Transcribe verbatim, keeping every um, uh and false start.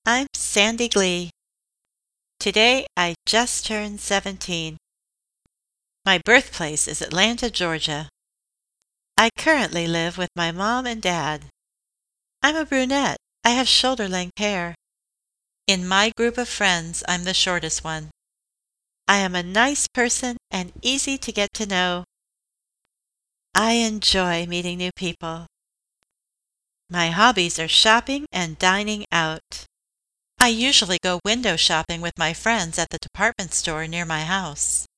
I'm Sandy Glee. Today I just turned seventeen. My birthplace is Atlanta, Georgia. I currently live with my mom and dad. I'm a brunette. I have shoulder-length hair. In my group of friends, I'm the shortest one. I am a nice person and easy to get to know. I enjoy meeting new people. My hobbies are shopping and dining out. I usually go window shopping with my friends at the department store near my house.